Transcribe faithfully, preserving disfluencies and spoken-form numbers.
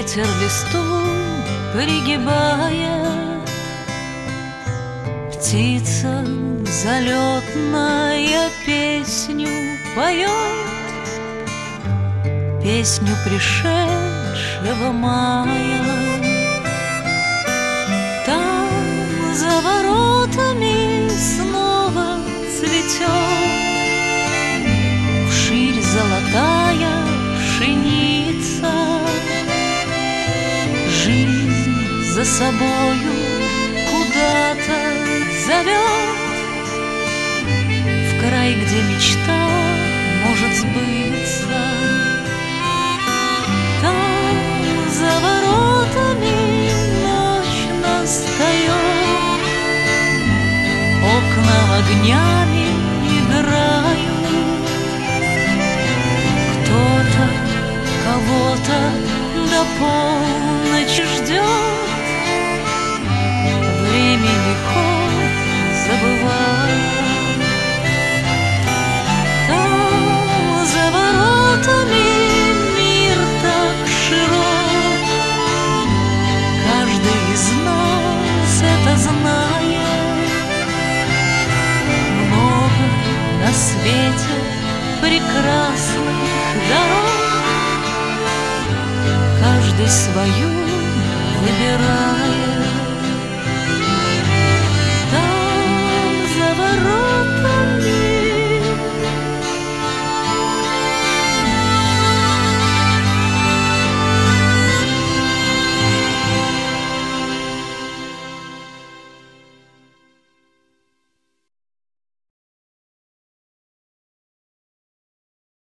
Ветер листву пригибая, птица залетная песню поет, песню пришедшего мая. Там за воротами снова цветет вширь золотая пшеница. Жизнь за собою куда-то зовет, в край, где мечта может сбыться. Там за воротами ночь настает, окна огнями играют. Кто-то кого-то до полночи ждет, времени ход забывая. Там за воротами мир так широк, каждый из нас это знает. Много на свете прекрасных дорог, каждый свою